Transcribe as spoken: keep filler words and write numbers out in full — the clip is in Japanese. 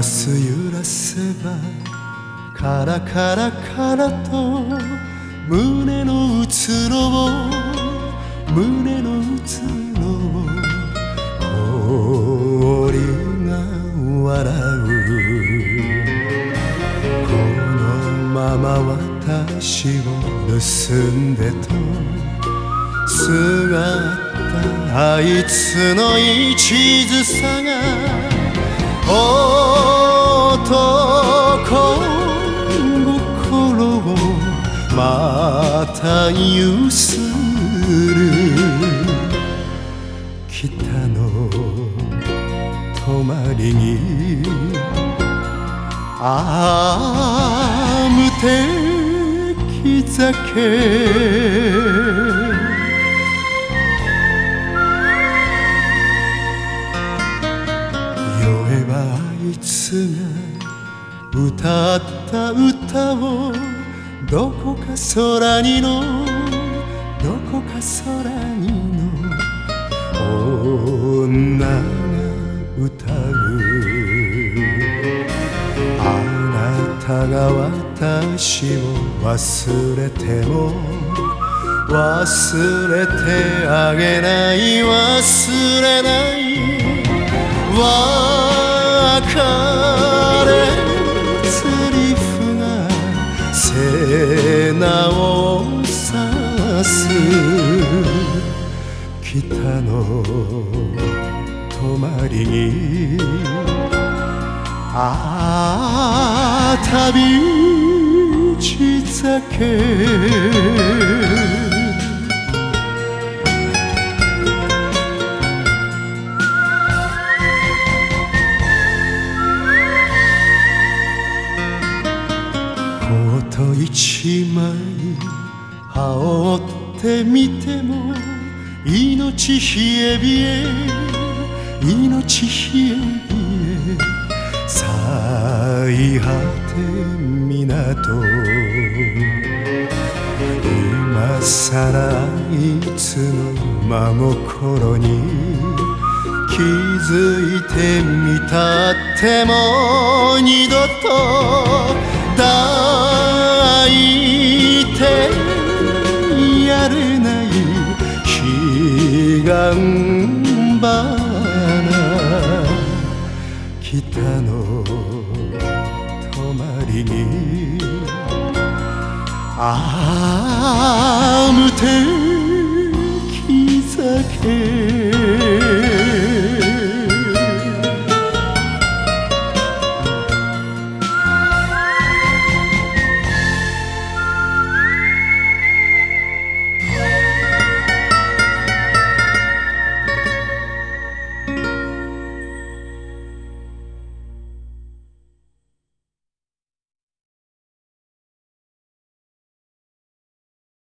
らす揺らせばカラカラカラと胸のうつろを胸のうつろを氷が笑う。このまま私を盗んでとすがったあいつの一途さが男心をまたゆする。北の泊まりにああ無敵酒酔えばあいつが歌った歌をどこか空にのどこか空にの女が歌う。あなたが私を忘れても忘れてあげない忘れない別れセリフが背中を刺す。北の泊まりにああ旅路酒コート一枚羽織ってみても命冷え冷え命冷え冷え最果て港今さらいつの真心に気づいてみたっても二度と抱いてやれない彼岸花。北の泊まりにああ無敵